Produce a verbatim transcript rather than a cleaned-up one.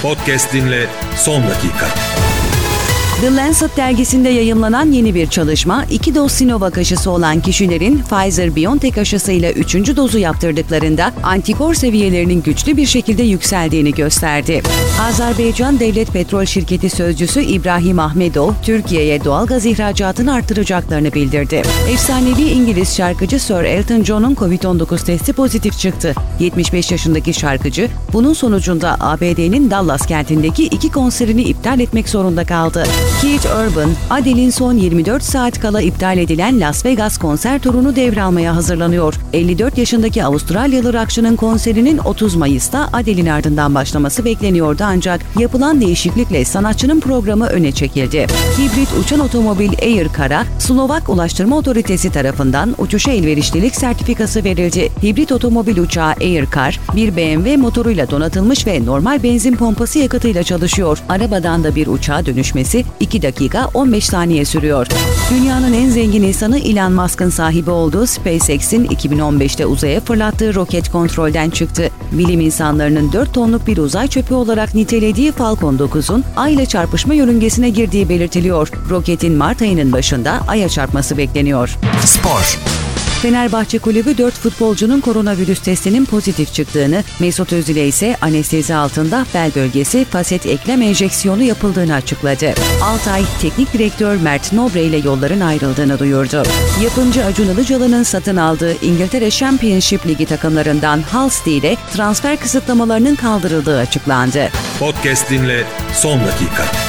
Podcast dinle son dakika. The Lancet dergisinde yayımlanan yeni bir çalışma, iki doz Sinovac aşısı olan kişilerin Pfizer-BioNTech aşısıyla üçüncü dozu yaptırdıklarında antikor seviyelerinin güçlü bir şekilde yükseldiğini gösterdi. Azerbaycan Devlet Petrol Şirketi sözcüsü İbrahim Ahmedov, Türkiye'ye doğalgaz ihracatını artıracaklarını bildirdi. Efsanevi İngiliz şarkıcı Sir Elton John'un kovid on dokuz testi pozitif çıktı. yetmiş beş yaşındaki şarkıcı, bunun sonucunda A B D'nin Dallas kentindeki iki konserini iptal etmek zorunda kaldı. Keith Urban, Adele'in son yirmi dört saat kala iptal edilen Las Vegas konser turunu devralmaya hazırlanıyor. elli dört yaşındaki Avustralyalı rockçının konserinin otuz Mayıs'ta Adele'in ardından başlaması bekleniyordu ancak yapılan değişiklikle sanatçının programı öne çekildi. Hibrit uçan otomobil Air Car'a Slovak Ulaştırma Otoritesi tarafından uçuşa elverişlilik sertifikası verildi. Hibrit otomobil uçağı Air Car, bir B M W motoruyla donatılmış ve normal benzin pompası yakıtıyla çalışıyor. Arabadan da bir uçağa dönüşmesi iki dakika on beş saniye sürüyor. Dünyanın en zengin insanı Elon Musk'ın sahibi olduğu SpaceX'in iki bin on beşte uzaya fırlattığı roket kontrolden çıktı. Bilim insanlarının dört tonluk bir uzay çöpü olarak nitelediği Falcon dokuzun Ay ile çarpışma yörüngesine girdiği belirtiliyor. Roketin Mart ayının başında Ay'a çarpması bekleniyor. Spor. Fenerbahçe Kulübü dört futbolcunun koronavirüs testinin pozitif çıktığını, Mesut Özil'e ise anestezi altında bel bölgesi faset eklem enjeksiyonu yapıldığını açıkladı. Altay, teknik direktör Mert Nobre ile yolların ayrıldığını duyurdu. Yapımcı Acun Ilıcalı'nın satın aldığı İngiltere Championship Ligi takımlarından Hull City'de transfer kısıtlamalarının kaldırıldığı açıklandı. Podcast dinle son dakika.